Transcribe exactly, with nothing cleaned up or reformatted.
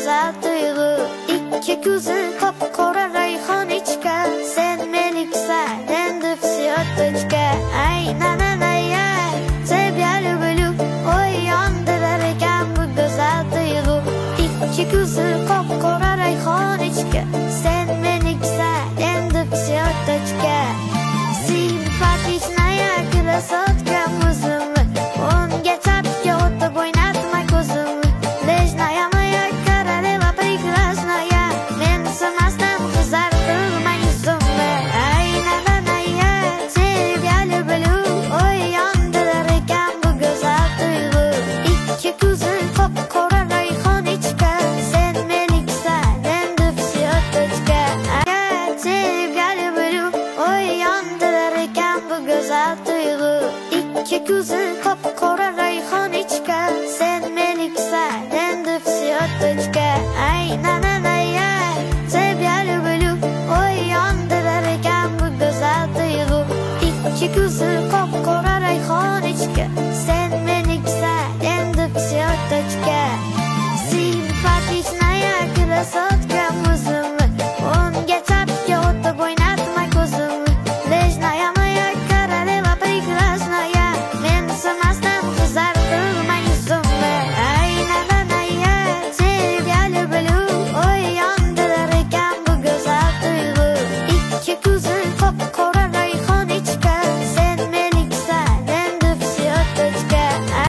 go'zal tuyg'u. Ikki ko'zing qop-qora rayhon ichga, sen meniksan endi всё-точка. Ay na na na ya, тебя люблю, oy yondirar ekan bu go'zal tuyg'u. Ikki ko'zing qop-qora rayhon ichga, sen meniksan endi всё-точка. Simpatichnaya krasotka o'zimni, o'ngga chapga o'tib o'ynatma ko'zimni. Lejnaya moya королева прекрасная, men simasdan huzar qilmang yuzimni. Ay na na na ya, тебя люблю, oy yondirar ekan bu go'zal tuyg'u. Ikki ko'zing qop-qora rayhon ichga, sen meniksan endi всё-точка. Тебя люблю, oy yondirar ekan bu go'zal tuyg'u. Ikki ko'zing qop-qora rayhon ichga, sen meniksan endi всё-точка. Ay na na na ya, тебя люблю, oy yondirar ekan bu go'zal tuyg'u. Ikki ko'zing